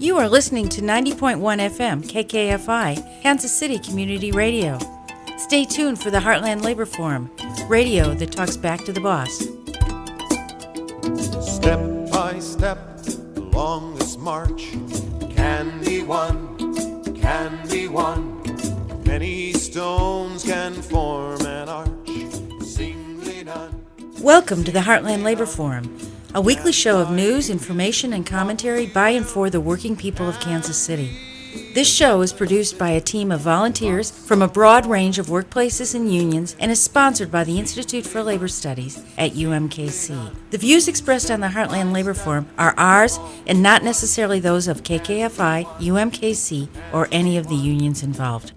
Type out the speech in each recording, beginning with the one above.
You are listening to 90.1 FM KKFI, Kansas City Community Radio. Stay tuned for the Heartland Labor Forum, radio that talks back to the boss. Step by step along this march can be won, can be won. Many stones can form an arch, singly done. Welcome to the Heartland Labor Forum, a weekly show of news, information, and commentary by and for the working people of Kansas City. This show is produced by a team of volunteers from a broad range of workplaces and unions and is sponsored by the Institute for Labor Studies at UMKC. The views expressed on the Heartland Labor Forum are ours and not necessarily those of KKFI, UMKC, or any of the unions involved.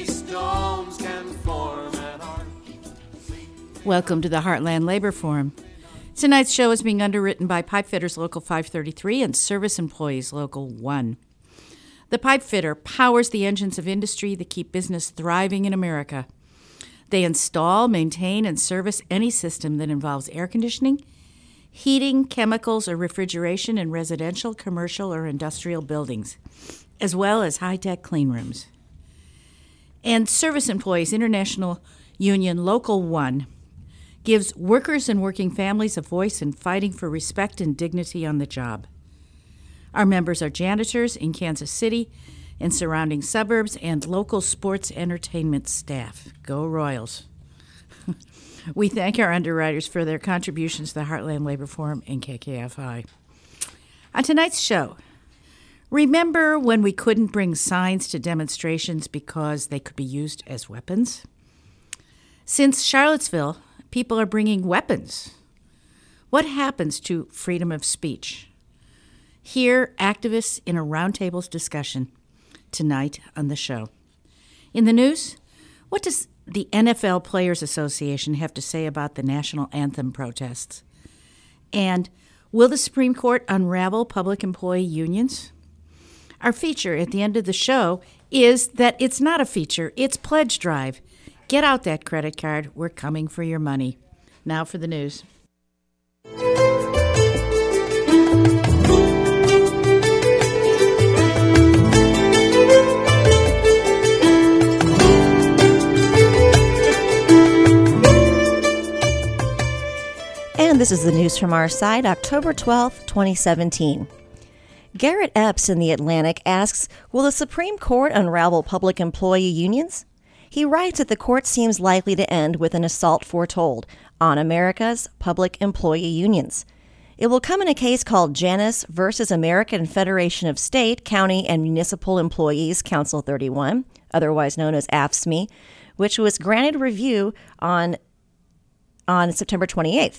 Welcome to the Heartland Labor Forum. Tonight's show is being underwritten by Pipefitters Local 533 and Service Employees Local 1. The Pipefitter powers the engines of industry that keep business thriving in America. They install, maintain, and service any system that involves air conditioning, heating, chemicals, or refrigeration in residential, commercial, or industrial buildings, as well as high-tech clean rooms. And Service Employees International Union Local 1 gives workers and working families a voice in fighting for respect and dignity on the job. Our members are janitors in Kansas City and surrounding suburbs and local sports entertainment staff. Go Royals. We thank our underwriters for their contributions to the Heartland Labor Forum and KKFI. On tonight's show, remember when we couldn't bring signs to demonstrations because they could be used as weapons? Since Charlottesville, people are bringing weapons. What happens to freedom of speech? Hear activists in a roundtable discussion tonight on the show. In the news, what does the NFL Players Association have to say about the national anthem protests? And will the Supreme Court unravel public employee unions? Our feature at the end of the show is that it's not a feature, it's Pledge Drive. Get out that credit card. We're coming for your money. Now for the news. And this is the news from our side, October 12th, 2017. Garrett Epps in The Atlantic asks, will the Supreme Court unravel public employee unions? He writes that the court seems likely to end with an assault foretold on America's public employee unions. It will come in a case called Janus versus American Federation of State, County, and Municipal Employees, Council 31, otherwise known as AFSCME, which was granted review on September 28th.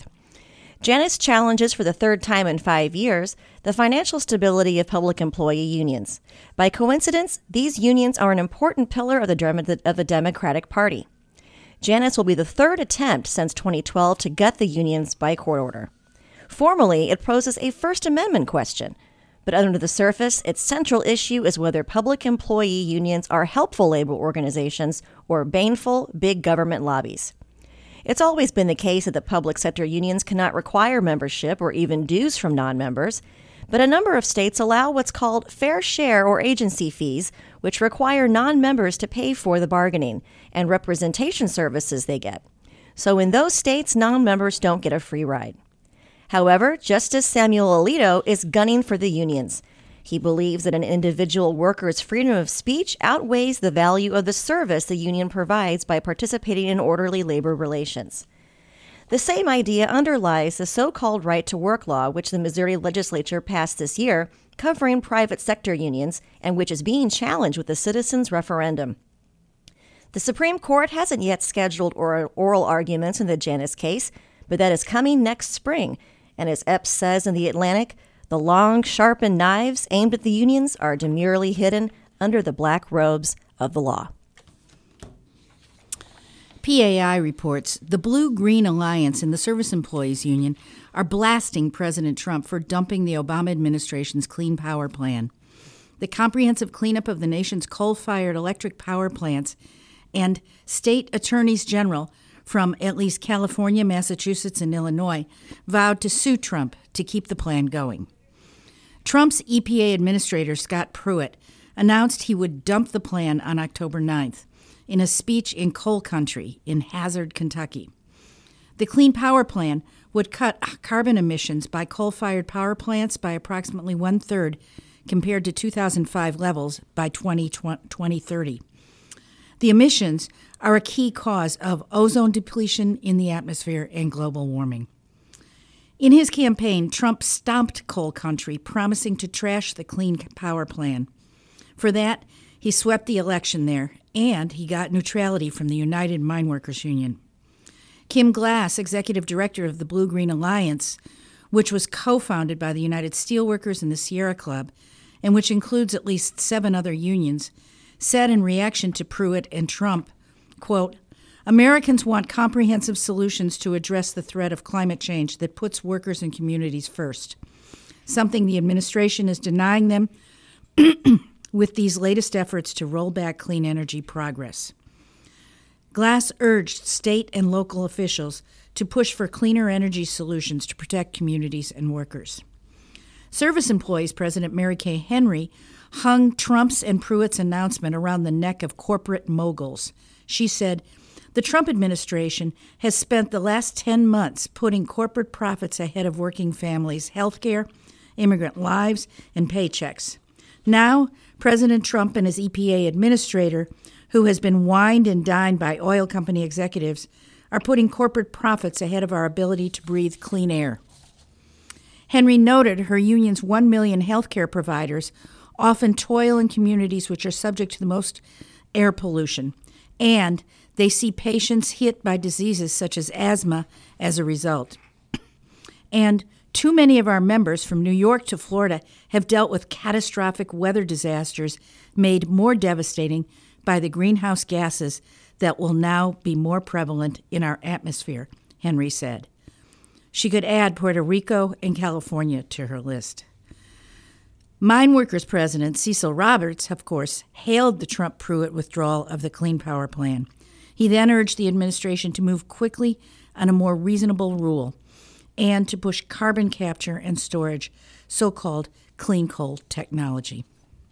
Janus challenges for the third time in 5 years the financial stability of public employee unions. By coincidence, these unions are an important pillar of the Democratic Party. Janus will be the third attempt since 2012 to gut the unions by court order. Formally, it poses a First Amendment question, but under the surface, its central issue is whether public employee unions are helpful labor organizations or baneful big government lobbies. It's always been the case that the public sector unions cannot require membership or even dues from non-members, but a number of states allow what's called fair share or agency fees, which require non-members to pay for the bargaining and representation services they get. So in those states, non-members don't get a free ride. However, Justice Samuel Alito is gunning for the unions. He believes that an individual worker's freedom of speech outweighs the value of the service the union provides by participating in orderly labor relations. The same idea underlies the so-called right-to-work law, which the Missouri legislature passed this year, covering private sector unions, and which is being challenged with the citizens' referendum. The Supreme Court hasn't yet scheduled oral arguments in the Janus case, but that is coming next spring, and as Epps says in The Atlantic, the long, sharpened knives aimed at the unions are demurely hidden under the black robes of the law. PAI reports the Blue-Green Alliance and the Service Employees Union are blasting President Trump for dumping the Obama administration's Clean Power Plan. The comprehensive cleanup of the nation's coal-fired electric power plants and state attorneys general from at least California, Massachusetts, and Illinois vowed to sue Trump to keep the plan going. Trump's EPA Administrator, Scott Pruitt, announced he would dump the plan on October 9th in a speech in coal country in Hazard, Kentucky. The Clean Power Plan would cut carbon emissions by coal-fired power plants by approximately one-third compared to 2005 levels by 2030. The emissions are a key cause of ozone depletion in the atmosphere and global warming. In his campaign, Trump stomped coal country, promising to trash the Clean Power Plan. For that, he swept the election there, and he got neutrality from the United Mine Workers Union. Kim Glass, executive director of the Blue-Green Alliance, which was co-founded by the United Steelworkers and the Sierra Club, and which includes at least 7 other unions, said in reaction to Pruitt and Trump, quote, "Americans want comprehensive solutions to address the threat of climate change that puts workers and communities first, something the administration is denying them with these latest efforts to roll back clean energy progress." Glass urged state and local officials to push for cleaner energy solutions to protect communities and workers. Service Employees President Mary Kay Henry hung Trump's and Pruitt's announcement around the neck of corporate moguls. She said, "The Trump administration has spent the last 10 months putting corporate profits ahead of working families' health care, immigrant lives, and paychecks. Now, President Trump and his EPA administrator, who has been wined and dined by oil company executives, are putting corporate profits ahead of our ability to breathe clean air." Henry noted her union's 1 million health care providers often toil in communities which are subject to the most air pollution, and they see patients hit by diseases such as asthma as a result. And too many of our members from New York to Florida have dealt with catastrophic weather disasters made more devastating by the greenhouse gases that will now be more prevalent in our atmosphere, Henry said. She could add Puerto Rico and California to her list. Mine Workers President Cecil Roberts, of course, hailed the Trump-Pruitt withdrawal of the Clean Power Plan. He then urged the administration to move quickly on a more reasonable rule and to push carbon capture and storage, so-called clean coal technology.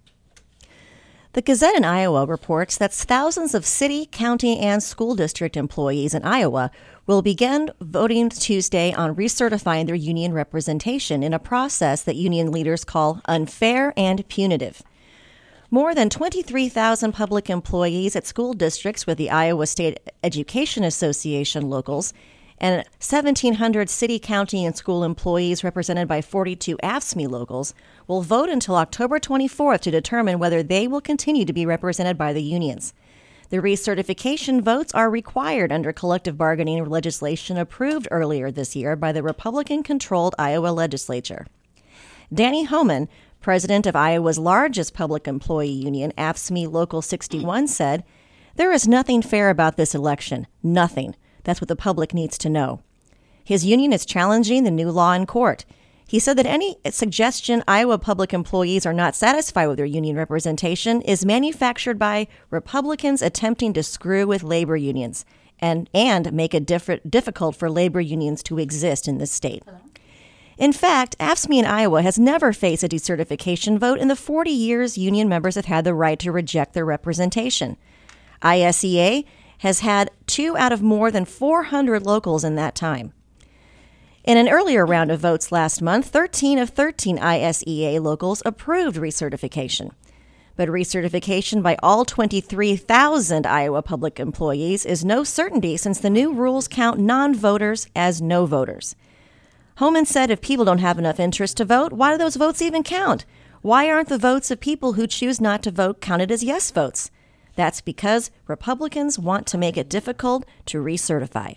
The Gazette in Iowa reports that thousands of city, county, and school district employees in Iowa will begin voting Tuesday on recertifying their union representation in a process that union leaders call unfair and punitive. More than 23,000 public employees at school districts with the Iowa State Education Association locals and 1,700 city, county, and school employees represented by 42 AFSCME locals will vote until October 24th to determine whether they will continue to be represented by the unions. The recertification votes are required under collective bargaining legislation approved earlier this year by the Republican-controlled Iowa legislature. Danny Homan, president of Iowa's largest public employee union, AFSCME Local 61, said, "There is nothing fair about this election. Nothing. That's what the public needs to know." His union is challenging the new law in court. He said that any suggestion Iowa public employees are not satisfied with their union representation is manufactured by Republicans attempting to screw with labor unions and make it difficult for labor unions to exist in this state. In fact, AFSCME in Iowa has never faced a decertification vote in the 40 years union members have had the right to reject their representation. ISEA has had 2 out of more than 400 locals in that time. In an earlier round of votes last month, 13 of 13 ISEA locals approved recertification. But recertification by all 23,000 Iowa public employees is no certainty since the new rules count non-voters as no voters. Homan said if people don't have enough interest to vote, why do those votes even count? Why aren't the votes of people who choose not to vote counted as yes votes? That's because Republicans want to make it difficult to recertify.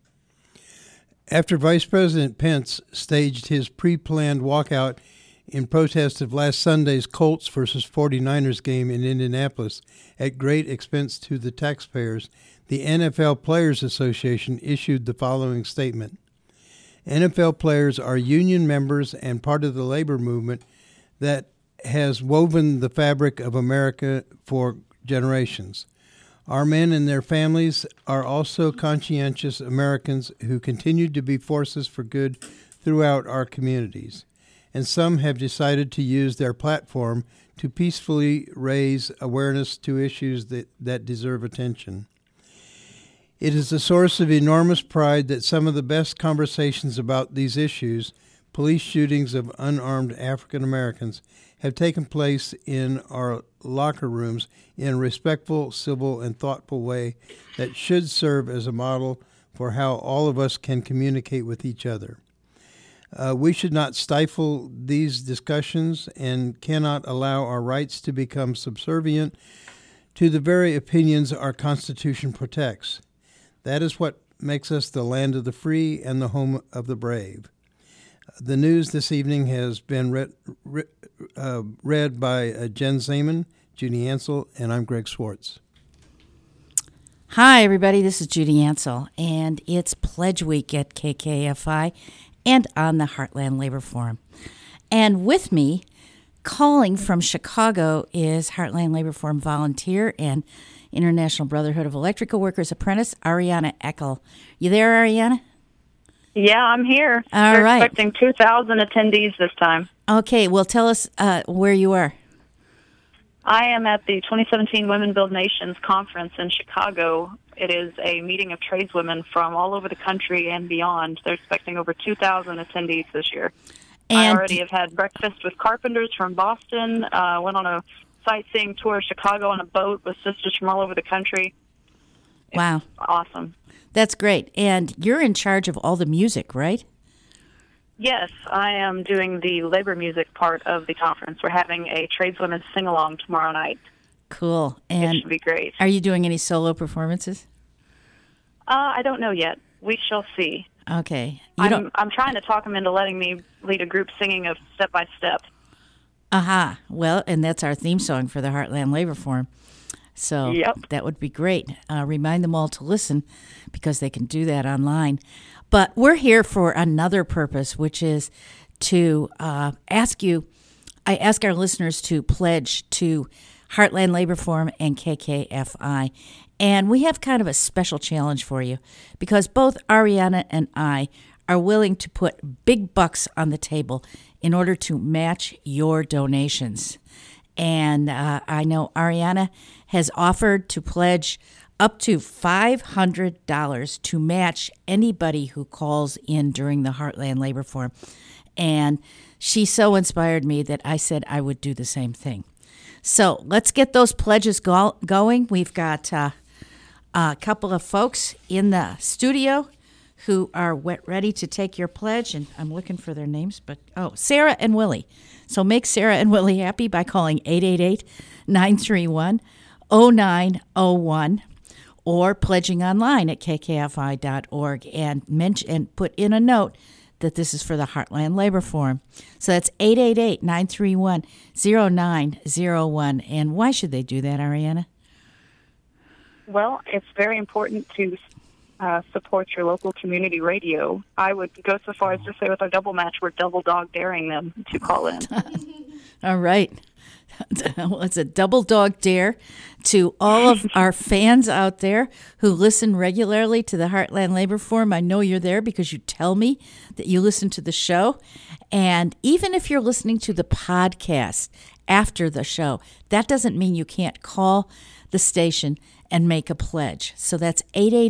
After Vice President Pence staged his pre-planned walkout in protest of last Sunday's Colts versus 49ers game in Indianapolis at great expense to the taxpayers, the NFL Players Association issued the following statement. NFL players are union members and part of the labor movement that has woven the fabric of America for generations. Our men and their families are also conscientious Americans who continue to be forces for good throughout our communities. and some have decided to use their platform to peacefully raise awareness to issues that deserve attention. It is a source of enormous pride that some of the best conversations about these issues, police shootings of unarmed African Americans, have taken place in our locker rooms in a respectful, civil, and thoughtful way that should serve as a model for how all of us can communicate with each other. We should not stifle these discussions and cannot allow our rights to become subservient to the very opinions our Constitution protects. That is what makes us the land of the free and the home of the brave. The news this evening has been read by Jen Zeman, Judy Ansell, and I'm Greg Swartz. Hi, everybody. This is Judy Ansell, and it's Pledge Week at KKFI and on the Heartland Labor Forum. And with me, calling from Chicago, is Heartland Labor Forum volunteer and International Brotherhood of Electrical Workers apprentice, Ariana Eckel. You there, Ariana? Yeah, I'm here. All We're right. expecting 2,000 attendees this time. Okay, well, tell us where you are. I am at the 2017 Women Build Nations Conference in Chicago. It is a meeting of tradeswomen from all over the country and beyond. They're expecting over 2,000 attendees this year. And I already have had breakfast with carpenters from Boston, went on a sightseeing tour of Chicago on a boat with sisters from all over the country. Wow. Awesome. That's great. And you're in charge of all the music, right? Yes, I am doing the labor music part of the conference. We're having a tradeswomen sing-along tomorrow night. Cool. It And should be great. are you doing any solo performances? I don't know yet. We shall see. Okay. I'm trying to talk them into letting me lead a group singing of Step by Step. Aha. Well, and that's our theme song for the Heartland Labor Forum. So Yep. that would be great. Remind them all to listen because they can do that online. But we're here for another purpose, which is to I ask our listeners to pledge to Heartland Labor Forum and KKFI. And we have kind of a special challenge for you because both Ariana and I are willing to put big bucks on the table in order to match your donations. And I know Ariana has offered to pledge up to $500 to match anybody who calls in during the Heartland Labor Forum. And she so inspired me that I said I would do the same thing. So let's get those pledges going. We've got a couple of folks in the studio who are ready to take your pledge, and I'm looking for their names, but Sarah and Willie. So make Sarah and Willie happy by calling 888-931-0901 or pledging online at kkfi.org and put in a note that this is for the Heartland Labor Forum. So that's 888-931-0901. And why should they do that, Ariana? Well, it's very important to support your local community radio. I would go so far as to say with our double match, we're double dog daring them to call in. All right. Well, it's a double dog dare to all of our fans out there who listen regularly to the Heartland Labor Forum. I know you're there because you tell me that you listen to the show. And even if you're listening to the podcast after the show, that doesn't mean you can't call the station and make a pledge. So that's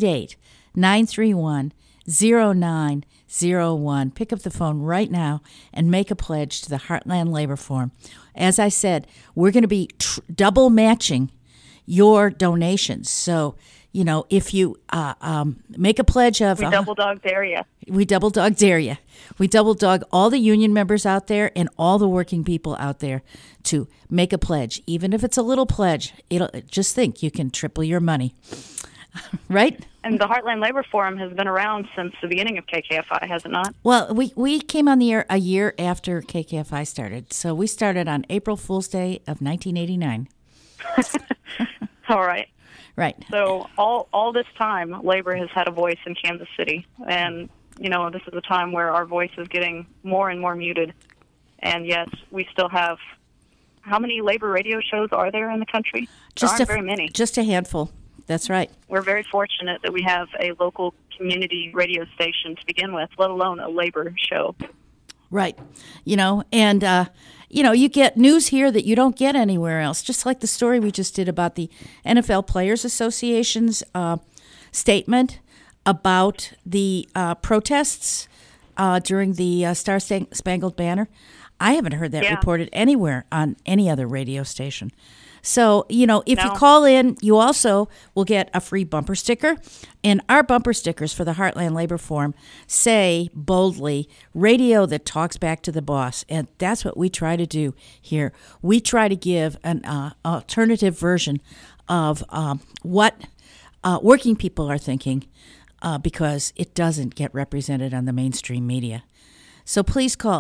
888-931-0901. Pick up the phone right now and make a pledge to the Heartland Labor Forum. As I said, we're going to be double matching your donations. So, if you make a pledge of... We double dog dare you. We double dog dare you. We double dog all the union members out there and all the working people out there to make a pledge. Even if it's a little pledge, just think you can triple your money. Right? And the Heartland Labor Forum has been around since the beginning of KKFI, has it not? Well, we came on the air a year after KKFI started. So we started on April Fool's Day of 1989. All right. Right. So all this time, labor has had a voice in Kansas City. And, this is a time where our voice is getting more and more muted. And yet we still have... How many labor radio shows are there in the country? There aren't very many. Just a handful. That's right. We're very fortunate that we have a local community radio station to begin with, let alone a labor show. Right. And, you get news here that you don't get anywhere else, just like the story we just did about the NFL Players Association's statement about the protests during the Star Spangled Banner. I haven't heard that reported anywhere on any other radio station. So, if you call in, you also will get a free bumper sticker. And our bumper stickers for the Heartland Labor Forum say boldly, radio that talks back to the boss. And that's what we try to do here. We try to give an alternative version of what working people are thinking because it doesn't get represented on the mainstream media. So please call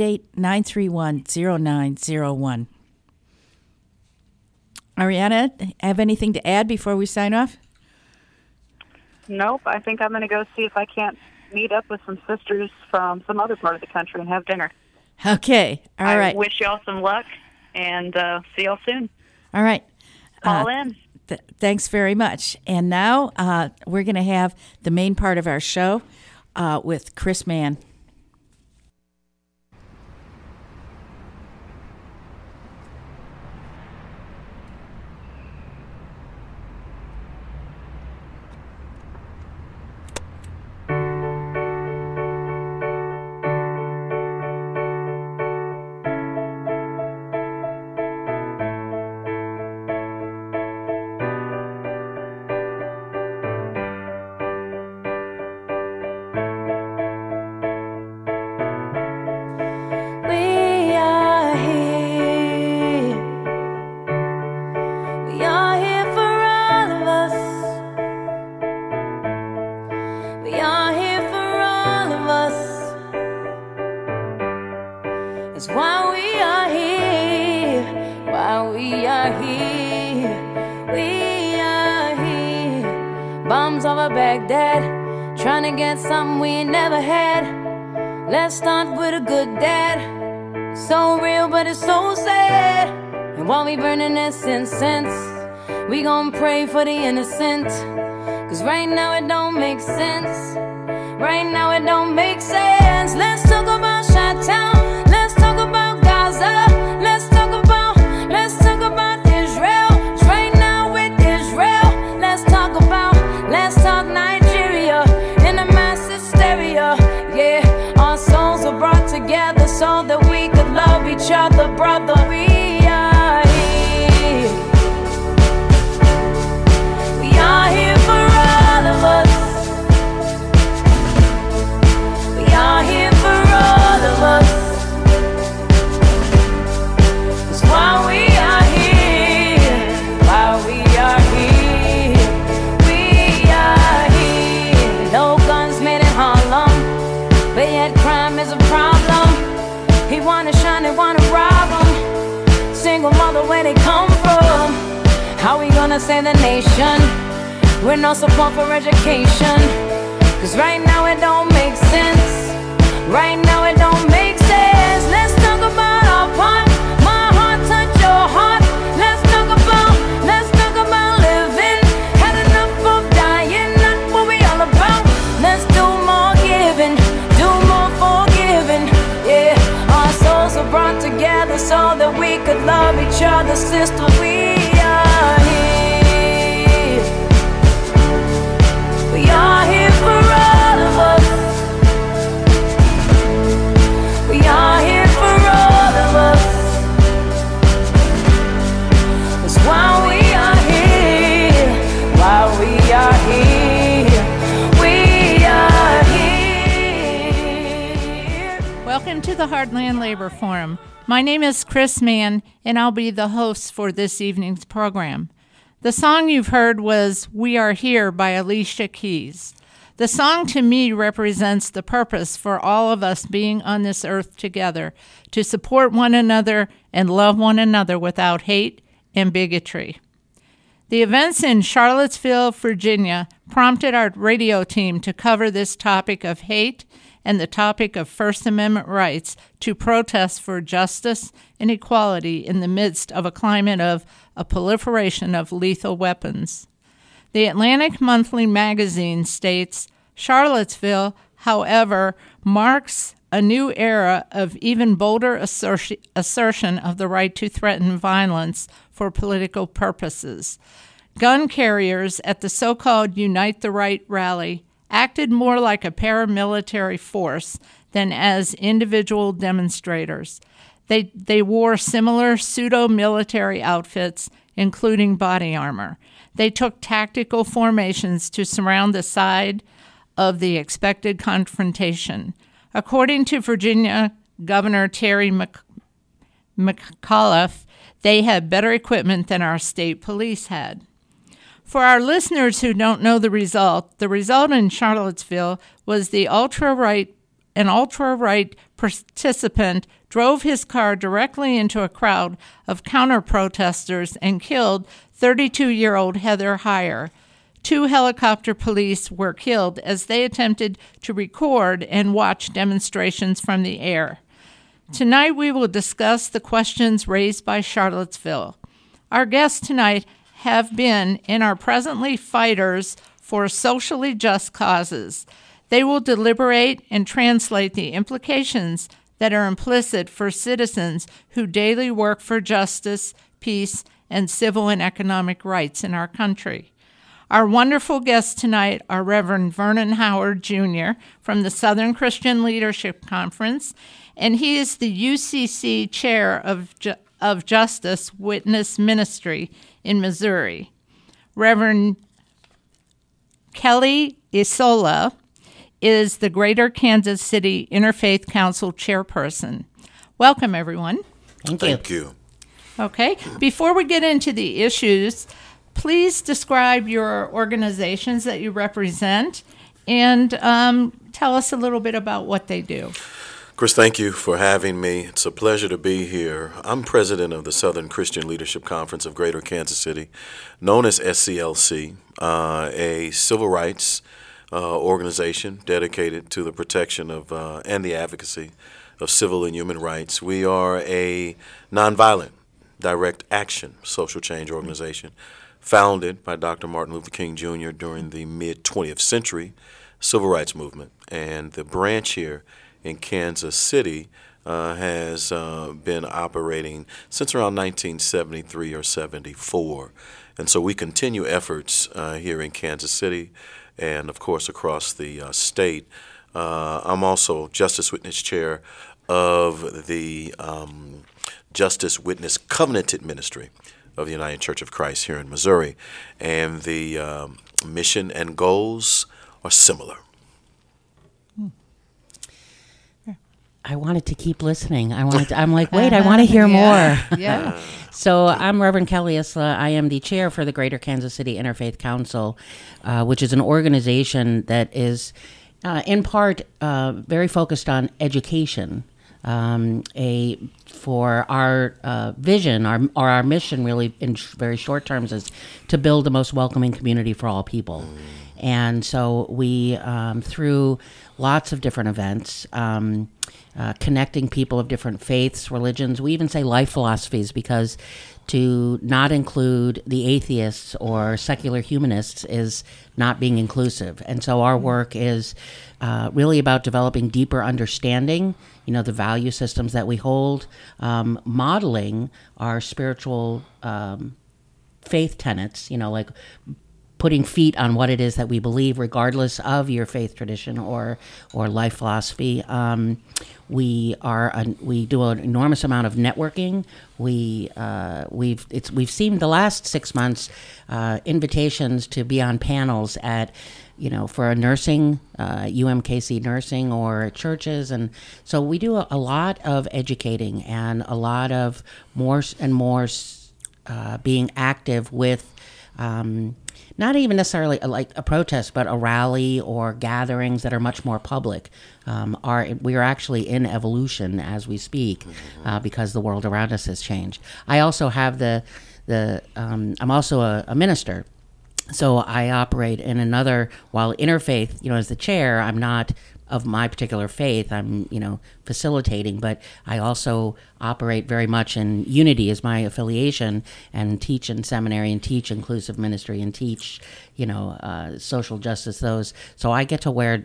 888-931-0901. Ariana, have anything to add before we sign off? Nope. I think I'm going to go see if I can't meet up with some sisters from some other part of the country and have dinner. Okay. All right. I wish y'all some luck, and see y'all soon. All right. Call in. Thanks very much. And now we're going to have the main part of our show with Chris Mann. Bombs over Baghdad, trying to get something we ain't never had. Let's start with a good dad. It's so real, but it's so sad. And while we burning this incense, we gon' pray for the innocent. Cause right now it don't make sense. Right now it don't make sense. Let's talk about Chi-Town. Let's talk about Gaza. Let's talk about Israel. It's right now with Israel. Let's talk Nigeria in a mass hysteria. Yeah, our souls are brought together so that we could love each other, brother. We are here. We are here for all of us. We are here for all of us. That's why we are here. Why we are here. We are here. No guns made in Harlem, but yet crime is a problem. He wanna shine, they wanna rob him. Single mother, where they come from? How we gonna save the nation with no support for education? Cause right now it don't make sense. Right now it don't make sense. Let's talk about our part. My heart touch your heart. Let's talk about living. Had enough of dying, not what we all about. Let's do more giving, do more forgiving. Yeah, our souls are brought together so that we could love each other, sister. We are here. We are here for all of us. We are here for all of us. That's why we are here. Why we are here. We are here. Welcome to the Heartland Labor Forum. My name is Chris Mann, and I'll be the host for this evening's program. The song you've heard was We Are Here by Alicia Keys. The song to me represents the purpose for all of us being on this earth together, to support one another and love one another without hate and bigotry. The events in Charlottesville, Virginia, prompted our radio team to cover this topic of hate and the topic of First Amendment rights to protest for justice and equality in the midst of a climate of a proliferation of lethal weapons. The Atlantic Monthly magazine states, Charlottesville, however, marks a new era of even bolder assertion of the right to threaten violence for political purposes. Gun carriers at the so-called Unite the Right rally acted more like a paramilitary force than as individual demonstrators. They wore similar pseudo-military outfits, including body armor. They took tactical formations to surround the side of the expected confrontation. According to Virginia Governor Terry McAuliffe, they had better equipment than our state police had. For our listeners who don't know the result in Charlottesville was an ultra-right participant drove his car directly into a crowd of counter-protesters and killed 32-year-old Heather Heyer. 2 helicopter police were killed as they attempted to record and watch demonstrations from the air. Tonight we will discuss the questions raised by Charlottesville. Our guests tonight have been and are presently fighters for socially just causes. They will deliberate and translate the implications that are implicit for citizens who daily work for justice, peace, and civil and economic rights in our country. Our wonderful guests tonight are Reverend Vernon Howard, Jr. from the Southern Christian Leadership Conference, and he is the UCC Chair of Justice Witness Ministry in Missouri. Reverend Kelly Isola is the Greater Kansas City Interfaith Council Chairperson. Welcome, everyone. Thank you. Okay. Before we get into the issues, please describe your organizations that you represent and tell us a little bit about what they do. Chris, thank you for having me. It's a pleasure to be here. I'm president of the Southern Christian Leadership Conference of Greater Kansas City, known as SCLC, a civil rights organization dedicated to the protection of and the advocacy of civil and human rights. We are a nonviolent, direct action social change organization founded by Dr. Martin Luther King Jr. during the mid-20th century civil rights movement. And the branch here in Kansas City has been operating since around 1973 or 74. And so we continue efforts here in Kansas City and, of course, across the state. I'm also Justice Witness Chair of the Justice Witness Covenanted Ministry of the United Church of Christ here in Missouri. And the mission and goals are similar. I wanted to keep listening. I'm like, wait, I want to hear more. Yeah. So I'm Reverend Kelly Isla. I am the chair for the Greater Kansas City Interfaith Council, which is an organization that is, in part, very focused on education. For our vision, our mission, really, in very short terms, is to build the most welcoming community for all people. And so we, through lots of different events, connecting people of different faiths, religions, we even say life philosophies, because to not include the atheists or secular humanists is not being inclusive. And so our work is really about developing deeper understanding, the value systems that we hold, modeling our spiritual faith tenets, like putting feet on what it is that we believe, regardless of your faith tradition or life philosophy. We do an enormous amount of networking. We've seen the last 6 months invitations to be on panels at, for a nursing, UMKC nursing, or churches, and so we do a lot of educating and a lot of more and more being active with. Not even necessarily like a protest, but a rally or gatherings that are much more public. We are actually in evolution as we speak, because the world around us has changed. I also have I'm also a minister, so I operate in another. While interfaith, as the chair, I'm not of my particular faith. I'm, facilitating, but I also operate very much in unity as my affiliation, and teach in seminary and teach inclusive ministry and teach, social justice. So I get to wear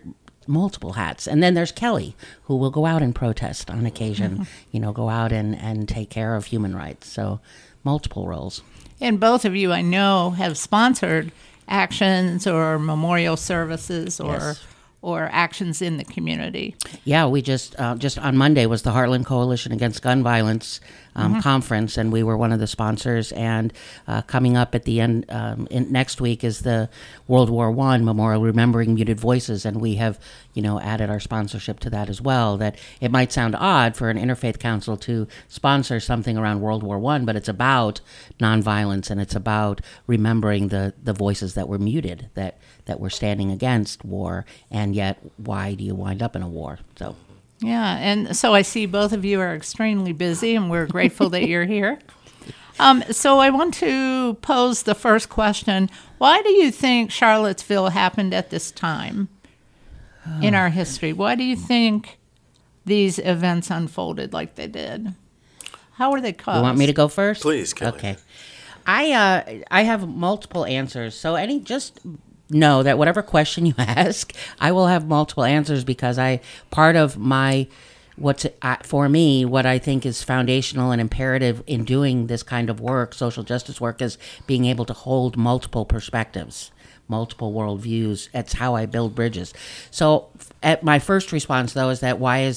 multiple hats. And then there's Kelly, who will go out and protest on occasion, go out and take care of human rights. So multiple roles. And both of you, I know, have sponsored actions or memorial services or actions in the community. Yeah, we just on Monday was the Heartland Coalition Against Gun Violence conference, and we were one of the sponsors. And coming up at the end next week is the World War I Memorial Remembering Muted Voices, and we have added our sponsorship to that as well. That it might sound odd for an interfaith council to sponsor something around World War I, but it's about nonviolence, and it's about remembering the voices that were muted, that were standing against war, and yet why do you wind up in a war? So. Yeah, and so I see both of you are extremely busy, and we're grateful that you're here. So I want to pose the first question. Why do you think Charlottesville happened at this time in our history? Why do you think these events unfolded like they did? How were they caused? You want me to go first? Please, Kelly. Okay. I have multiple answers, so just know that whatever question you ask, I will have multiple answers, because part of for me, what I think is foundational and imperative in doing this kind of work, social justice work, is being able to hold multiple perspectives, multiple worldviews. That's how I build bridges. So my first response, though, is that why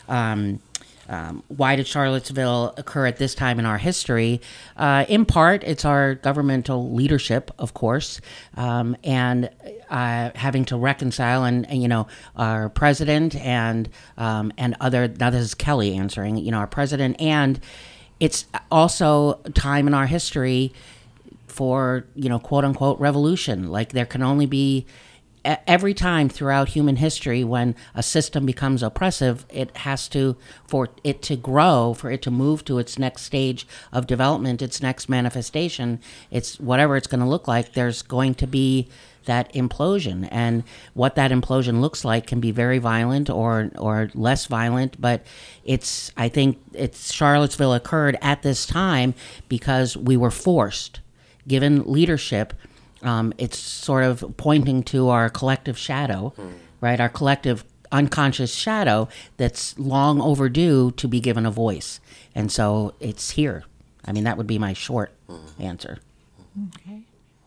did Charlottesville occur at this time in our history? In part, it's our governmental leadership, of course, and having to reconcile, and our president and other. Now this is Kelly answering. Our president, and it's also time in our history for quote unquote revolution. Like there can only be. Every time throughout human history when a system becomes oppressive, for it to grow, for it to move to its next stage of development, its next manifestation, it's whatever it's going to look like, there's going to be that implosion. And what that implosion looks like can be very violent or less violent, but I think Charlottesville occurred at this time because we were forced, given leadership. It's sort of pointing to our collective shadow, right? Our collective unconscious shadow that's long overdue to be given a voice. And so it's here. I mean, that would be my short answer. Okay.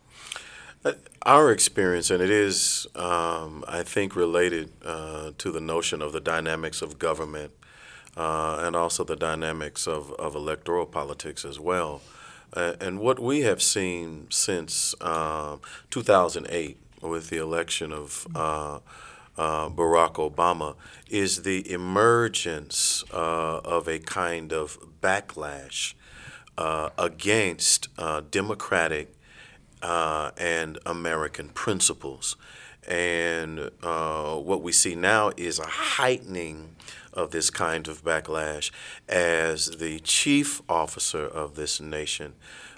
Our experience, and it is, I think, related to the notion of the dynamics of government and also the dynamics of electoral politics as well. And what we have seen since 2008 with the election of Barack Obama is the emergence of a kind of backlash against democratic and American principles. And what we see now is a heightening of this kind of backlash as the chief officer of this nation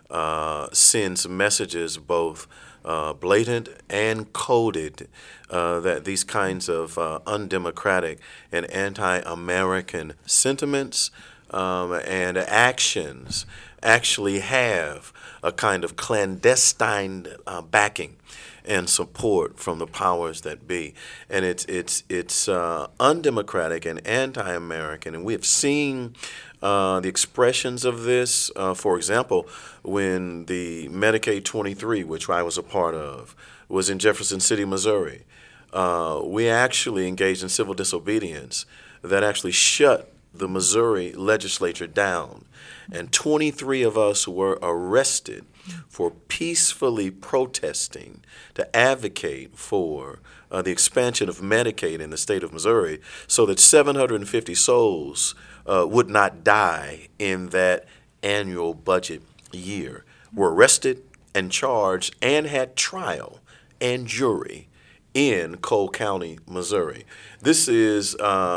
sends messages both blatant and coded that these kinds of undemocratic and anti-American sentiments and actions actually have a kind of clandestine backing and support from the powers that be, and it's undemocratic and anti-American, and we have seen the expressions of this. For example, when the Medicaid 23, which I was a part of, was in Jefferson City, Missouri, we actually engaged in civil disobedience that actually shut the Missouri legislature down, and 23 of us were arrested for peacefully protesting to advocate for the expansion of Medicaid in the state of Missouri so that 750 souls would not die in that annual budget year. Were arrested and charged and had trial and jury in Cole County, Missouri. This is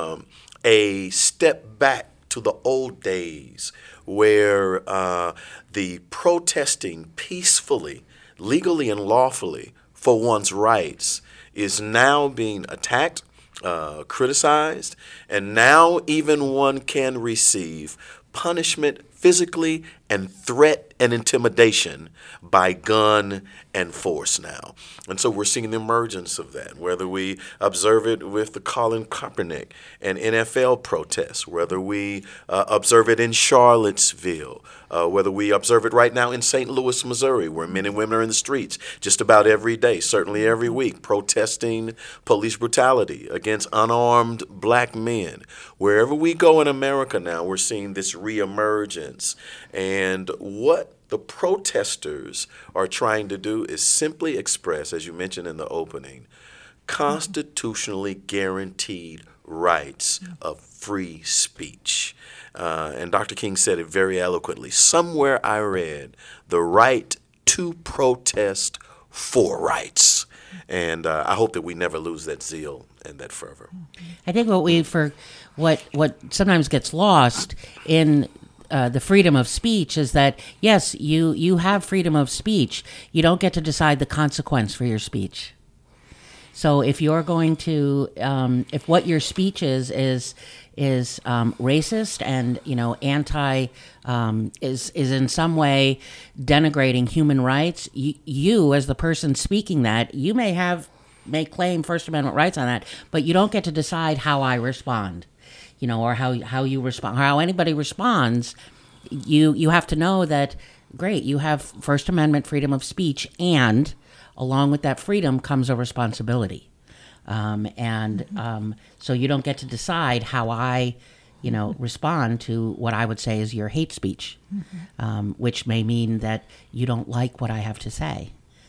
a step back to the old days where the protesting peacefully, legally and lawfully for one's rights is now being attacked, criticized, and now even one can receive punishment physically and threat and intimidation by gun and force now. And so we're seeing the emergence of that, whether we observe it with the Colin Kaepernick and NFL protests, whether we observe it in Charlottesville, whether we observe it right now in St. Louis, Missouri, where men and women are in the streets just about every day, certainly every week, protesting police brutality against unarmed black men. Wherever we go in America now, we're seeing this reemergence. And what the protesters are trying to do is simply express, as you mentioned in the opening, constitutionally guaranteed rights of free speech. And Dr. King said it very eloquently. Somewhere I read the right to protest for rights. And I hope that we never lose that zeal and that fervor. I think what sometimes gets lost in the freedom of speech is that, yes, you have freedom of speech. You don't get to decide the consequence for your speech. So if you're going to, if what your speech is racist and anti, is in some way denigrating human rights, you as the person speaking that, you may claim First Amendment rights on that, but you don't get to decide how I respond, or how you respond, how anybody responds. You have to know that, great, you have First Amendment freedom of speech, and along with that freedom comes a responsibility. So you don't get to decide how I, respond to what I would say is your hate speech, which may mean that you don't like what I have to say.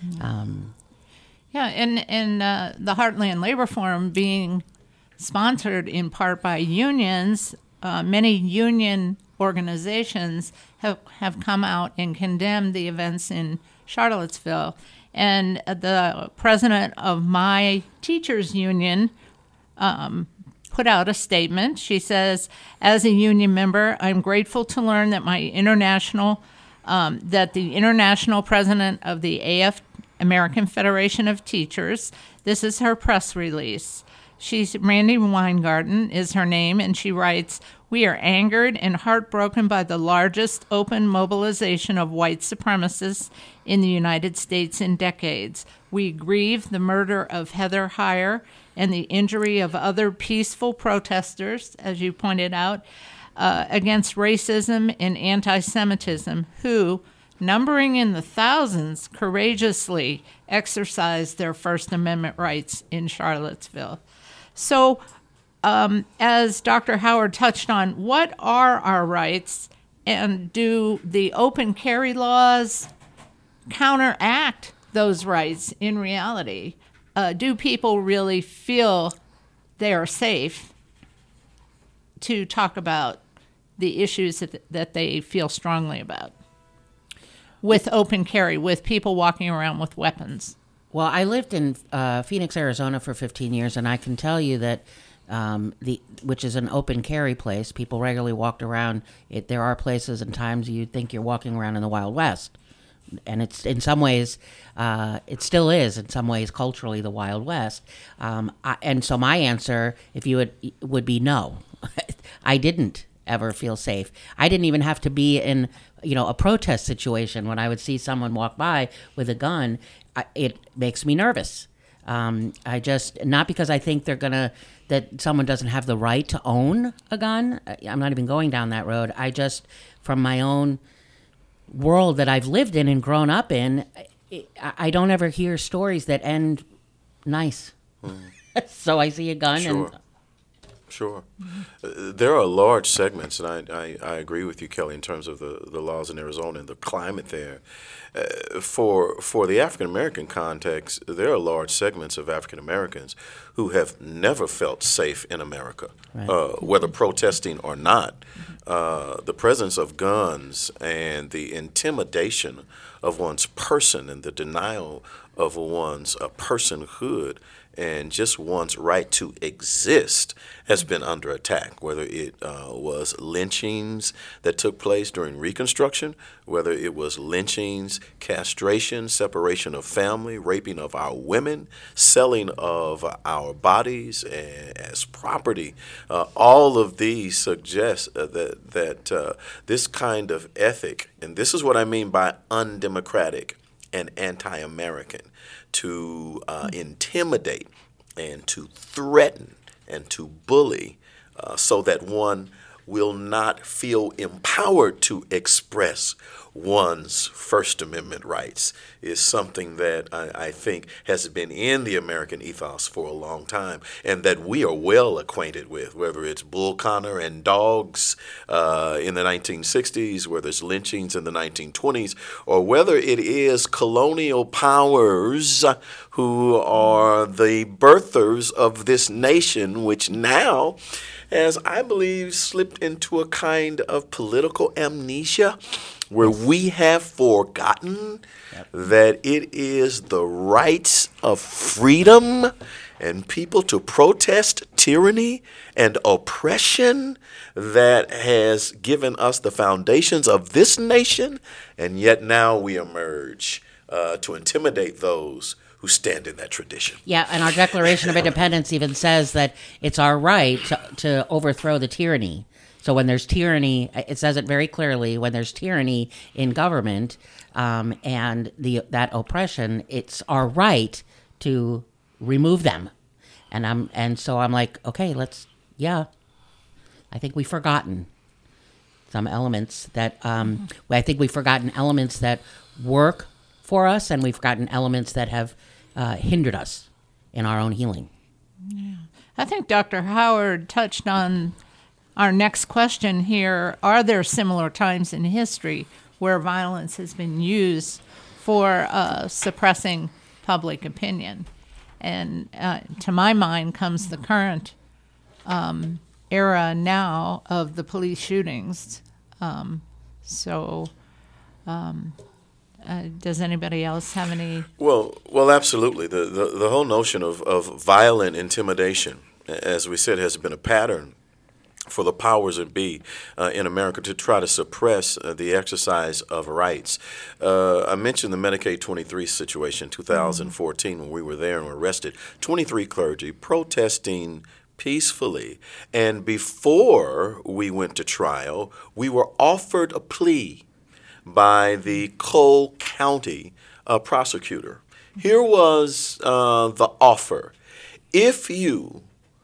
And the Heartland Labor Forum being sponsored in part by unions, many union organizations have come out and condemned the events in Charlottesville. And the president of my teachers union put out a statement. She says, as a union member, I'm grateful to learn that that the international president of the AF, American Federation of Teachers, this is her press release. Randy Weingarten is her name, and she writes, "We are angered and heartbroken by the largest open mobilization of white supremacists in the United States in decades. We grieve the murder of Heather Heyer and the injury of other peaceful protesters, as you pointed out, against racism and anti-Semitism, who, numbering in the thousands, courageously exercised their First Amendment rights in Charlottesville." So, as Dr. Howard touched on, what are our rights, and do the open carry laws counteract those rights in reality? Do people really feel they are safe to talk about the issues that they feel strongly about with open carry, with people walking around with weapons? Well, I lived in Phoenix, Arizona for 15 years, and I can tell you that which is an open carry place. People regularly walked around. There are places and times you think you're walking around in the Wild West, and it's in some ways, it still is in some ways culturally the Wild West. And so my answer, if you would be no. I didn't ever feel safe. I didn't even have to be in a protest situation. When I would see someone walk by with a gun, it makes me nervous. I just, not because I think that someone doesn't have the right to own a gun. I'm not even going down that road. I just, from my own world that I've lived in and grown up in, I don't ever hear stories that end nice. So I see a gun Sure. and... Sure. There are large segments, and I agree with you, Kelly, in terms of the laws in Arizona and the climate there. For the African American context, there are large segments of African Americans who have never felt safe in America, right. Whether protesting or not. The presence of guns and the intimidation of one's person and the denial of one's personhood and just one's right to exist has been under attack, whether it was lynchings that took place during Reconstruction, whether it was lynchings, castration, separation of family, raping of our women, selling of our bodies as property. All of these suggest that this kind of ethic, and this is what I mean by undemocratic and anti-American, to intimidate and to threaten and to bully so that one will not feel empowered to express one's First Amendment rights is something that I think has been in the American ethos for a long time, and that we are well acquainted with, whether it's Bull Connor and dogs in the 1960s, whether it's lynchings in the 1920s, or whether it is colonial powers who are the birthers of this nation, which now has, I believe, slipped into a kind of political amnesia where we have forgotten that it is the rights of freedom and people to protest tyranny and oppression that has given us the foundations of this nation, and yet now we emerge to intimidate those who stand in that tradition. Yeah, and our Declaration of Independence even says that it's our right to overthrow the tyranny. So when there's tyranny, it says it very clearly, when there's tyranny in government and that oppression, it's our right to remove them. And so I'm like, okay, I think we've forgotten some elements that, I think we've forgotten elements that work for us, and we've forgotten elements that have hindered us in our own healing. Yeah. I think Dr. Howard touched on our next question here. Are there similar times in history where violence has been used for suppressing public opinion? And to my mind comes the current era now of the police shootings. Does anybody else have any? Well, absolutely. The whole notion of violent intimidation, as we said, has been a pattern for the powers that be in America to try to suppress the exercise of rights. I mentioned the Medicaid 23 situation, 2014, when we were there and were arrested. 23 clergy protesting peacefully. And before we went to trial, we were offered a plea by the Cole County prosecutor. Here was the offer. If you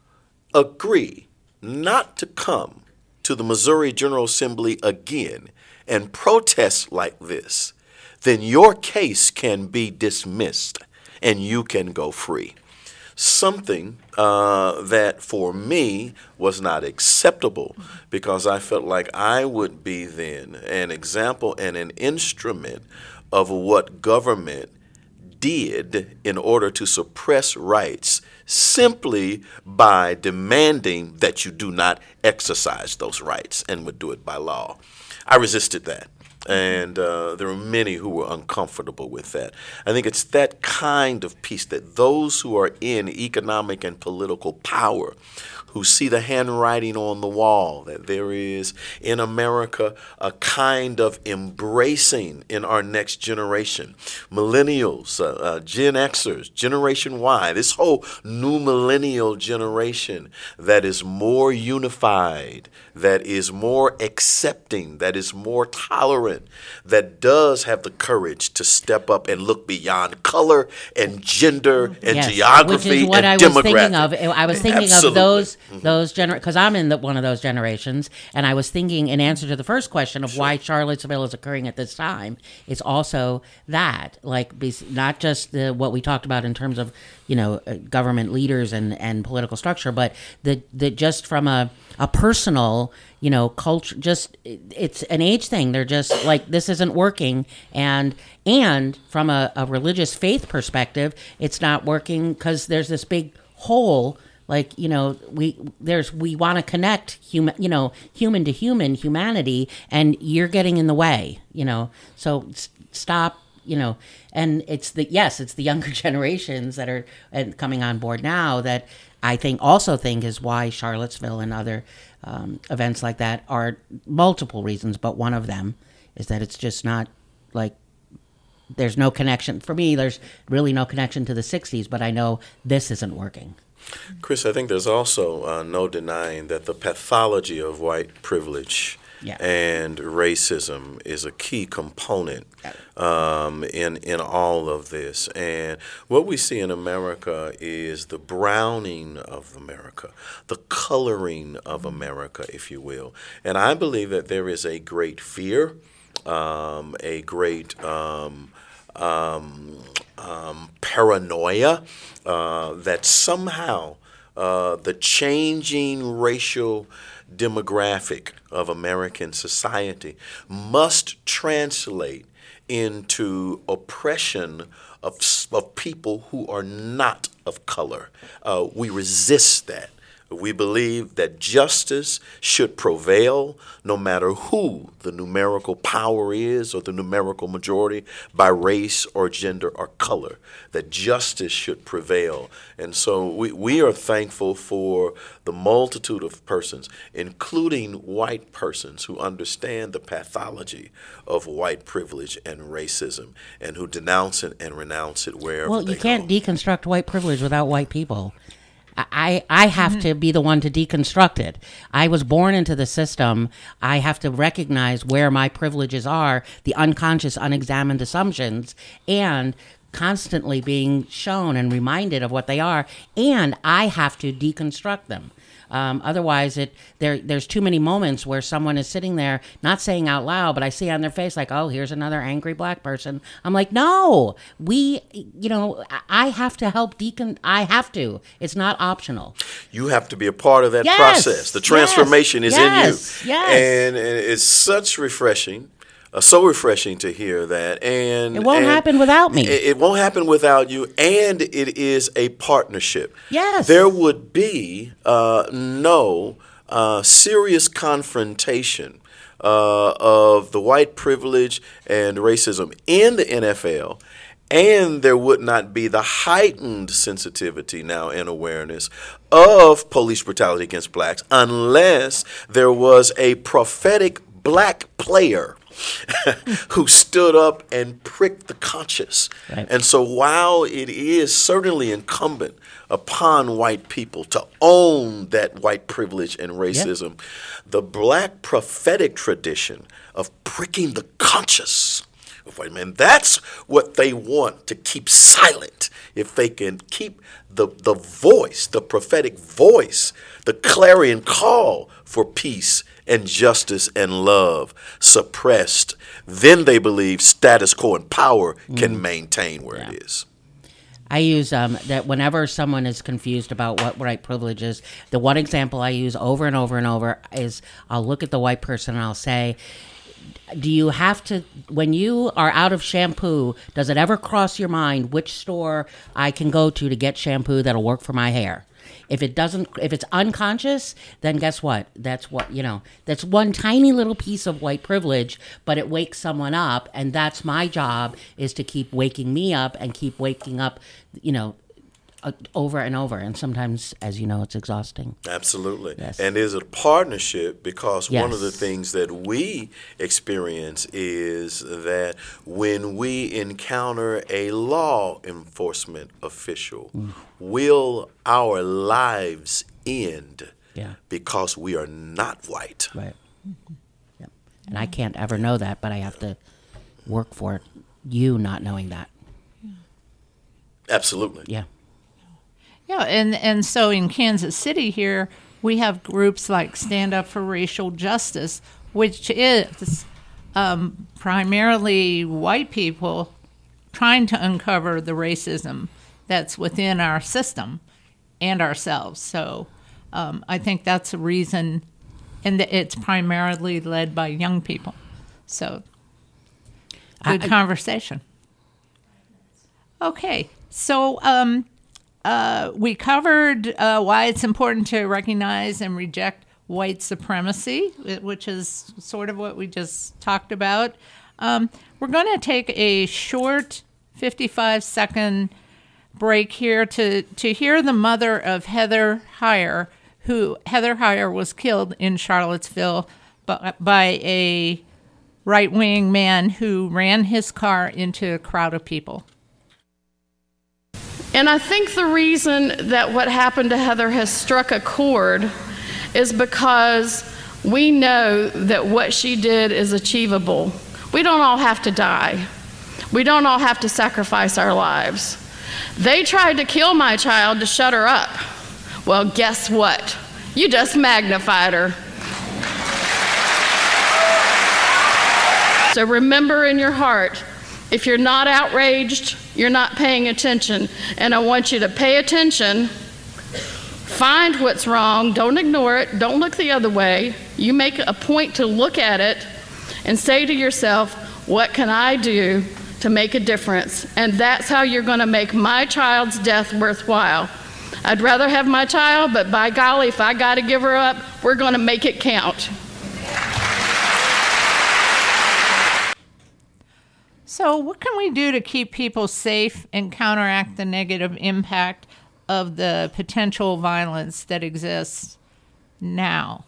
agree not to come to the Missouri General Assembly again and protest like this, then your case can be dismissed and you can go free. Something that for me was not acceptable, because I felt like I would be then an example and an instrument of what government did in order to suppress rights simply by demanding that you do not exercise those rights and would do it by law. I resisted that. And there were many who were uncomfortable with that. I think it's that kind of peace that those who are in economic and political power, who see the handwriting on the wall, that there is in America a kind of embracing in our next generation. Millennials, Gen Xers, Generation Y, this whole new millennial generation that is more unified, that is more accepting, that is more tolerant, that does have the courage to step up and look beyond color and gender and geography which is what and I demographic. was thinking of. I was thinking Absolutely. of those because I'm in one of those generations, and I was thinking in answer to the first question of why Charlottesville is occurring at this time, it's also that, like, not just what we talked about in terms of government leaders and political structure, but the just from a personal culture, just it's an age thing. They're just like, this isn't working, and from a religious faith perspective, it's not working because there's this big hole. Like, we want to connect human to humanity, and you're getting in the way. So stop and it's the younger generations that are coming on board now that I think is why Charlottesville and other events like that are multiple reasons, but one of them is that it's just not like there's no connection. For me, there's really no connection to the 60s, but I know this isn't working. Chris, I think there's also no denying that the pathology of white privilege and racism is a key component in all of this. And what we see in America is the browning of America, the coloring of America, if you will. And I believe that there is a great fear, a great paranoia that somehow the changing racial demographic of American society must translate into oppression of people who are not of color. We resist that. We believe that justice should prevail no matter who the numerical power is or the numerical majority by race or gender or color, that justice should prevail. And so we are thankful for the multitude of persons, including white persons, who understand the pathology of white privilege and racism and who denounce it and renounce it wherever they go. Well, you can't deconstruct white privilege without white people. I have to be the one to deconstruct it. I was born into the system. I have to recognize where my privileges are, the unconscious, unexamined assumptions, and constantly being shown and reminded of what they are, and I have to deconstruct them. Otherwise, there's too many moments where someone is sitting there not saying out loud, but I see on their face like, oh, here's another angry black person. I'm like, no, I have to help I have to. It's not optional. You have to be a part of that process. The transformation is in you. Yes. And it's such refreshing. So refreshing to hear that, and it won't happen without me. It won't happen without you, and it is a partnership. Yes, there would be no serious confrontation of the white privilege and racism in the NFL, and there would not be the heightened sensitivity now and awareness of police brutality against blacks unless there was a prophetic black player who stood up and pricked the conscience. Right. And so while it is certainly incumbent upon white people to own that white privilege and racism, the black prophetic tradition of pricking the conscience of white men, that's what they want to keep silent. If they can keep the voice, the prophetic voice, the clarion call for peace and justice and love suppressed, then they believe status quo and power can maintain where it is. I use that whenever someone is confused about what white privilege is, the one example I use over and over and over is I'll look at the white person and I'll say, do you have to, when you are out of shampoo, does it ever cross your mind which store I can go to get shampoo that'll work for my hair? If it's unconscious, then guess what? That's one tiny little piece of white privilege, but it wakes someone up, and that's my job, is to keep waking me up and keep waking up, over and over. And sometimes, as you know, it's exhausting. Absolutely. Yes. And is it a partnership? Because one of the things that we experience is that when we encounter a law enforcement official, will our lives end because we are not white? Right. Yep. And I can't ever know that, but I have to work for it. You not knowing that. Absolutely. Yeah. Yeah, and so in Kansas City here, we have groups like Stand Up for Racial Justice, which is primarily white people trying to uncover the racism that's within our system and ourselves. So I think that's a reason, and it's primarily led by young people. So good conversation. Okay, so we covered why it's important to recognize and reject white supremacy, which is sort of what we just talked about. We're going to take a short 55-second break here to hear the mother of Heather Heyer, who Heather Heyer was killed in Charlottesville by a right-wing man who ran his car into a crowd of people. And I think the reason that what happened to Heather has struck a chord is because we know that what she did is achievable. We don't all have to die. We don't all have to sacrifice our lives. They tried to kill my child to shut her up. Well, guess what? You just magnified her. So remember in your heart, if you're not outraged, you're not paying attention. And I want you to pay attention, find what's wrong, don't ignore it, don't look the other way. You make a point to look at it and say to yourself, what can I do to make a difference? And that's how you're going to make my child's death worthwhile. I'd rather have my child, but by golly, if I got to give her up, we're going to make it count. So what can we do to keep people safe and counteract the negative impact of the potential violence that exists now?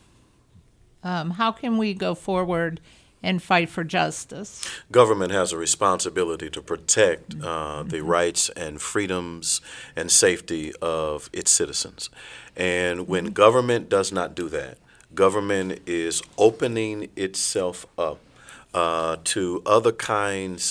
How can we go forward and fight for justice? Government has a responsibility to protect the rights and freedoms and safety of its citizens. And when government does not do that, government is opening itself up to other kinds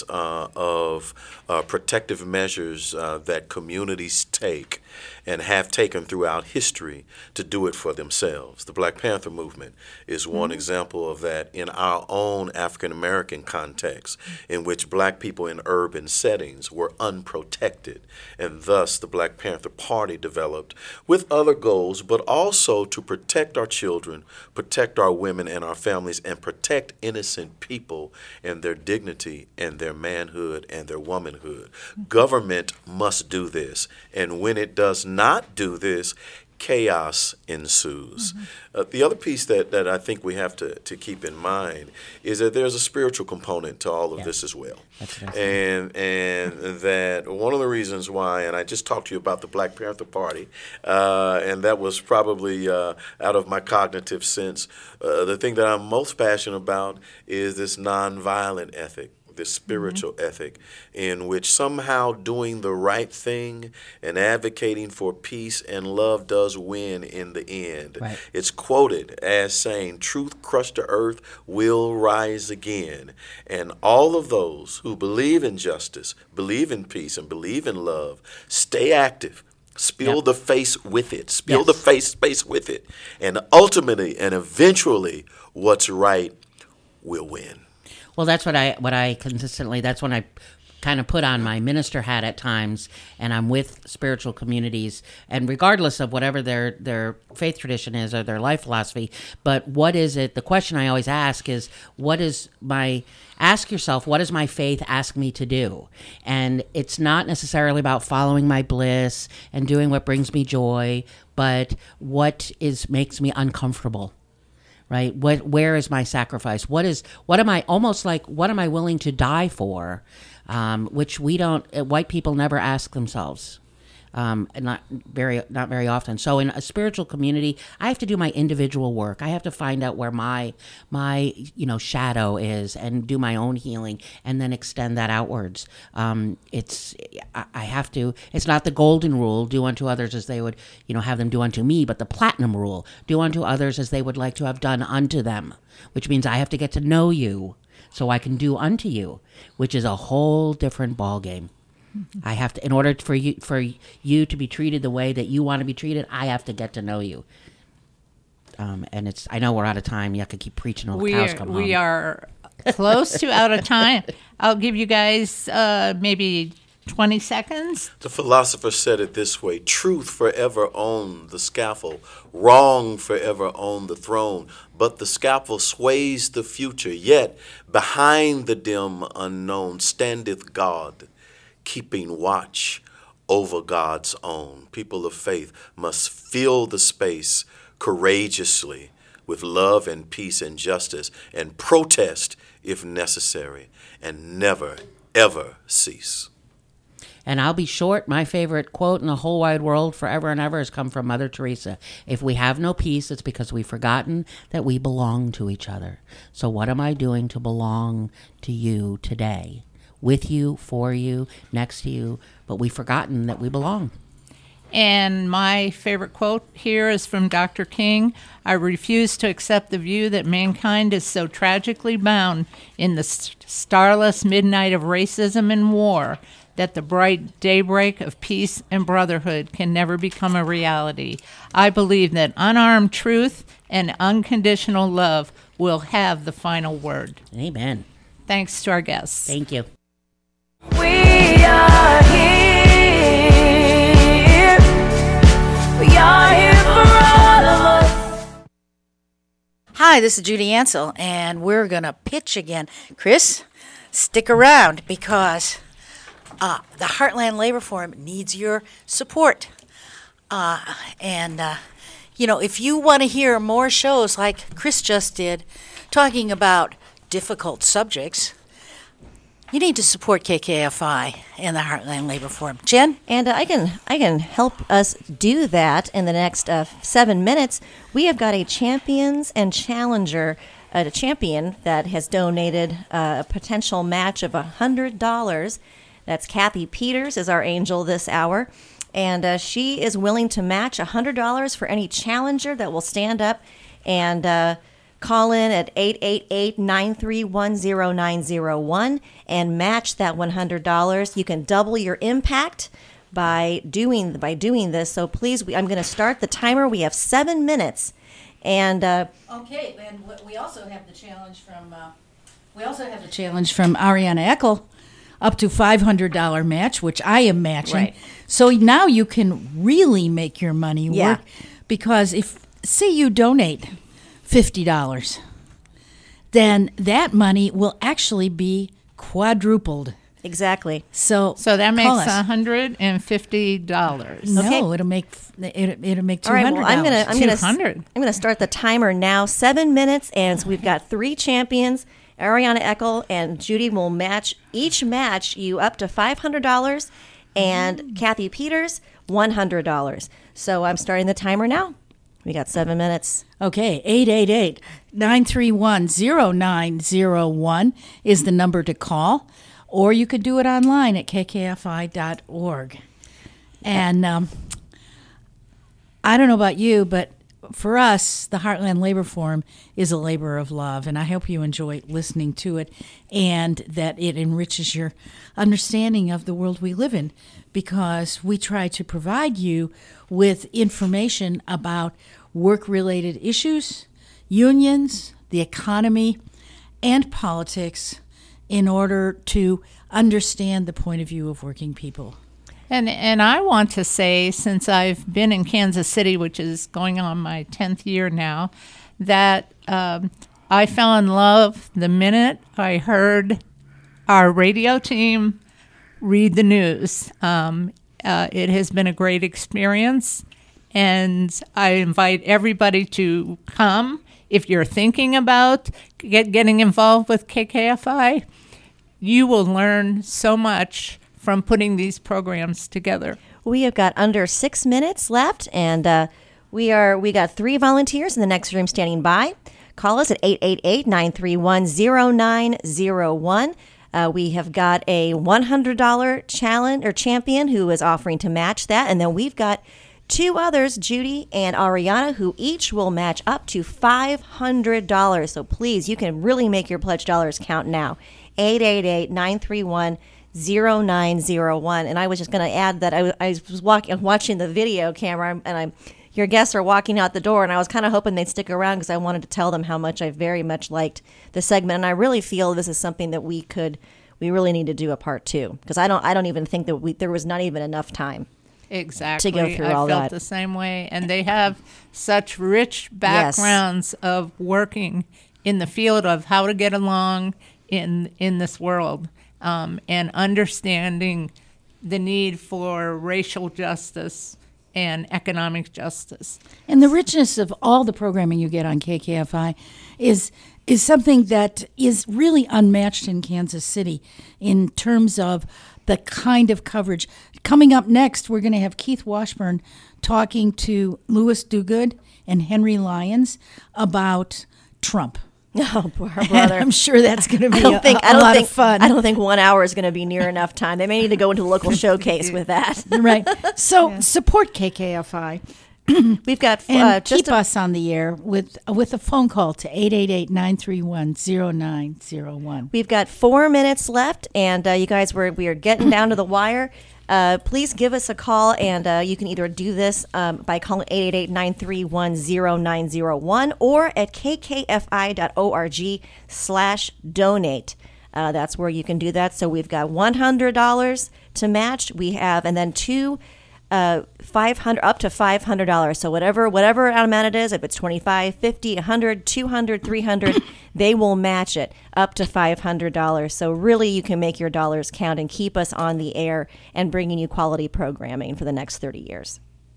of protective measures that communities take and have taken throughout history to do it for themselves. The Black Panther movement is one example of that in our own African American context, in which black people in urban settings were unprotected, and thus the Black Panther Party developed with other goals, but also to protect our children, protect our women and our families, and protect innocent people and their dignity and their manhood and their womanhood. Government must do this, and when it does not do this, chaos ensues. The other piece that I think we have to keep in mind is that there's a spiritual component to all of this as well. And that one of the reasons why, and I just talked to you about the Black Panther Party, and that was probably out of my cognitive sense. The thing that I'm most passionate about is this nonviolent ethic, this spiritual ethic, in which somehow doing the right thing and advocating for peace and love does win in the end. Right. It's quoted as saying, "Truth crushed to earth will rise again." And all of those who believe in justice, believe in peace, and believe in love, stay active. Spill the face with it. Spill the space with it. And ultimately and eventually, what's right will win. Well, that's what I consistently, that's when I kind of put on my minister hat at times, and I'm with spiritual communities, and regardless of whatever their faith tradition is or their life philosophy, but what is it, the question I always ask is, ask yourself, what does my faith ask me to do? And it's not necessarily about following my bliss and doing what brings me joy, but what makes me uncomfortable. Right? Where is my sacrifice? What am I willing to die for? Which white people never ask themselves. Not very often. So in a spiritual community, I have to do my individual work. I have to find out where my shadow is and do my own healing, and then extend that outwards. It's not the golden rule, do unto others as they would, have them do unto me, but the platinum rule, do unto others as they would like to have done unto them, which means I have to get to know you so I can do unto you, which is a whole different ballgame. I have to, in order for you to be treated the way that you want to be treated, I have to get to know you. And I know we're out of time. You have to keep preaching till the cows come home. We are close to out of time. I'll give you guys maybe 20 seconds. The philosopher said it this way: truth forever on the scaffold, wrong forever on the throne. But the scaffold sways the future, yet behind the dim unknown standeth God, keeping watch over God's own. People of faith must fill the space courageously with love and peace and justice, and protest if necessary, and never, ever cease. And I'll be short. My favorite quote in the whole wide world forever and ever has come from Mother Teresa. If we have no peace, it's because we've forgotten that we belong to each other. So what am I doing to belong to you today? With you, for you, next to you, but we've forgotten that we belong. And my favorite quote here is from Dr. King. I refuse to accept the view that mankind is so tragically bound in the starless midnight of racism and war that the bright daybreak of peace and brotherhood can never become a reality. I believe that unarmed truth and unconditional love will have the final word. Amen. Thanks to our guests. Thank you. We are here. We are here for all of us. Hi, this is Judy Ansell, and we're going to pitch again. Chris, stick around because the Heartland Labor Forum needs your support. If you want to hear more shows like Chris just did, talking about difficult subjects, you need to support KKFI and the Heartland Labor Forum. Jen? And I can help us do that in the next 7 minutes. We have got a champions and challenger, a champion that has donated a potential match of $100. That's Kathy Peters is our angel this hour. And she is willing to match $100 for any challenger that will stand up and call in at 888-931-0901 and match that $100. You can double your impact by doing this. So please, I'm going to start the timer. We have 7 minutes. And okay, and we also have the challenge from Ariana Eckel. Up to $500 match, which I am matching. Right. So now you can really make your money work. Because if, say you donate $50, then that money will actually be quadrupled. Exactly. So that makes $150. No, Okay. it'll make $200. All right, well, I'm $200. gonna start the timer now. 7 minutes, and so we've got 3 champions. Ariana Eckel and Judy will match you up to $500, and Kathy Peters $100. So I'm starting the timer now. We got 7 minutes. Okay, 888-931-0901 is the number to call, or you could do it online at kkfi.org. And I don't know about you, but for us, the Heartland Labor Forum is a labor of love, and I hope you enjoy listening to it and that it enriches your understanding of the world we live in, because we try to provide you with information about work-related issues, unions, the economy, and politics in order to understand the point of view of working people. And I want to say, since I've been in Kansas City, which is going on my 10th year now, that I fell in love the minute I heard our radio team read the news. It has been a great experience, and I invite everybody to come. If you're thinking about getting involved with KKFI, you will learn so much from putting these programs together. We have got under 6 minutes left, and we got 3 volunteers in the next room standing by. Call us at 888-931-0901. We have got a $100 challenge or champion who is offering to match that, and then we've got 2 others, Judy and Ariana, who each will match up to $500. So please, you can really make your pledge dollars count now. 888-931-0901. And I was just going to add that I was watching the video camera, and your guests are walking out the door, and I was kind of hoping they'd stick around because I wanted to tell them how much I very much liked the segment, and I really feel this is something that we really need to do a part 2, because I don't even think that there was not even enough time. Exactly. To go through all I felt that. the same way, and they have such rich backgrounds of working in the field of how to get along in this world. And understanding the need for racial justice and economic justice. And the richness of all the programming you get on KKFI is something that is really unmatched in Kansas City in terms of the kind of coverage. Coming up next, we're going to have Keith Washburn talking to Louis Duguid and Henry Lyons about Trump. Oh, poor And brother. I'm sure that's going to be a I lot of fun. I don't think 1 hour is going to be near enough time. They may need to go into a local showcase with that. Right. So support KKFI. We've got And just keep us on the air with a phone call to 888-931-0901. We've got 4 minutes left, and you guys, we are getting down to the wire. Please give us a call, and you can either do this by calling 888-931-0901 or at kkfi.org/donate. That's where you can do that. So we've got $100 to match. We have, and then two $500 up to $500. So whatever amount it is, if it's 25, 50, 100, 200, 300, they will match it up to $500. So really, you can make your dollars count and keep us on the air and bringing you quality programming for the next 30 years.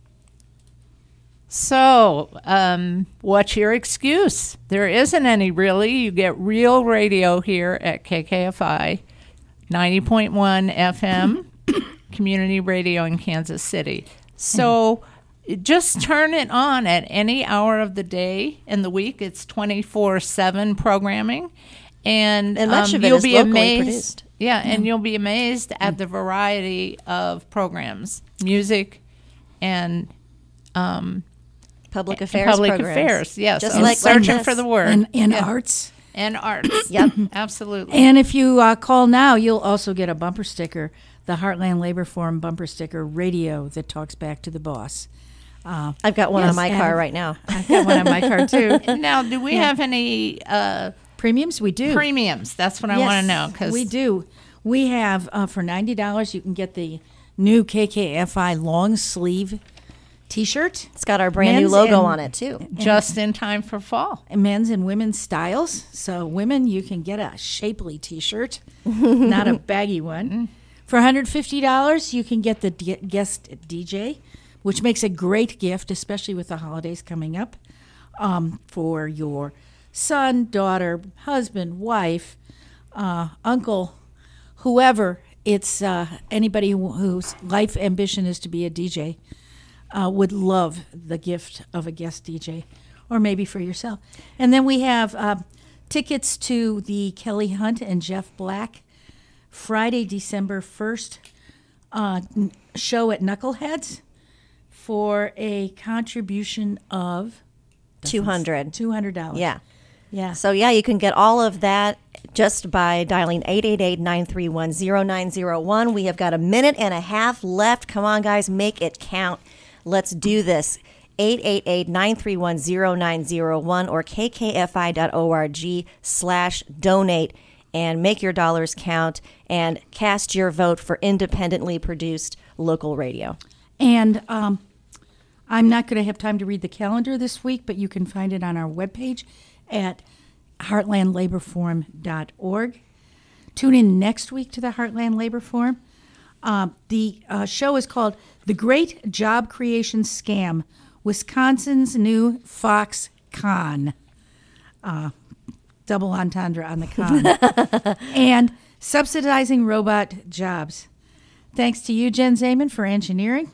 So, what's your excuse? There isn't any, really. You get real radio here at KKFI, 90.1 FM. Community radio in Kansas City. So just turn it on at any hour of the day in the week. It's 24/7 programming, and much of it you'll is be locally amazed. produced. Yeah, and you'll be amazed at the variety of programs, music, and Public affairs public programs. affairs. Yes, Just I'm like searching this. for the word And Yeah. arts. and arts. Yep. Absolutely. And if you call now, you'll also get a bumper sticker, the Heartland Labor Forum bumper sticker, radio that talks back to the boss. I've got one Yes, on my and- car right now. I've got one on my car, too. Now, do we have any Premiums? We do. premiums? That's what I want to know. Cause we do. We have, for $90, you can get the new KKFI long sleeve T-shirt. It's got our brand new Men's logo and- on it, too. just in time for fall. Men's and women's styles. So women, you can get a shapely T-shirt, not a baggy one. For $150, you can get the guest DJ, which makes a great gift, especially with the holidays coming up, for your son, daughter, husband, wife, uncle, whoever. It's anybody whose life ambition is to be a DJ would love the gift of a guest DJ, or maybe for yourself. And then we have tickets to the Kelly Hunt and Jeff Black Friday, December 1st show at Knuckleheads for a contribution of $200. Yeah. So, you can get all of that just by dialing 888-931-0901. We have got a minute and a half left. Come on, guys, make it count. Let's do this. 888-931-0901 or kkfi.org/donate and make your dollars count and cast your vote for independently produced local radio. And I'm not going to have time to read the calendar this week, but you can find it on our webpage at heartlandlaborforum.org. Tune in next week to the Heartland Labor Forum. The show is called The Great Job Creation Scam, Wisconsin's New Foxconn. Double entendre on the con. And subsidizing robot jobs. Thanks to you, Jen Zeman, for engineering.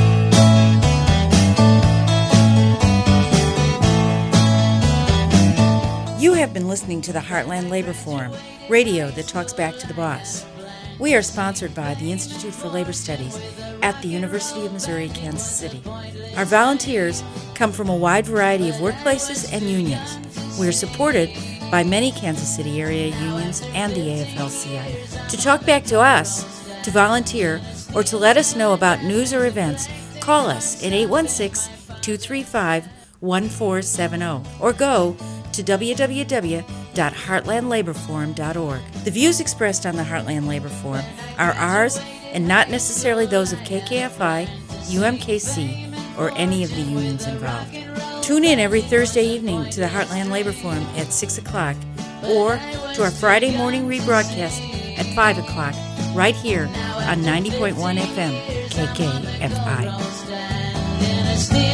You have been listening to the Heartland Labor Forum, radio that talks back to the boss. We are sponsored by the Institute for Labor Studies at the University of Missouri, Kansas City. Our volunteers come from a wide variety of workplaces and unions. We are supported by many Kansas City area unions and the AFL-CIO. To talk back to us, to volunteer, or to let us know about news or events, call us at 816-235-1470 or go to www.heartlandlaborforum.org. The views expressed on the Heartland Labor Forum are ours and not necessarily those of KKFI, UMKC, or any of the unions involved. Tune in every Thursday evening to the Heartland Labor Forum at 6 o'clock or to our Friday morning rebroadcast at 5 o'clock right here on 90.1 FM KKFI. in a steam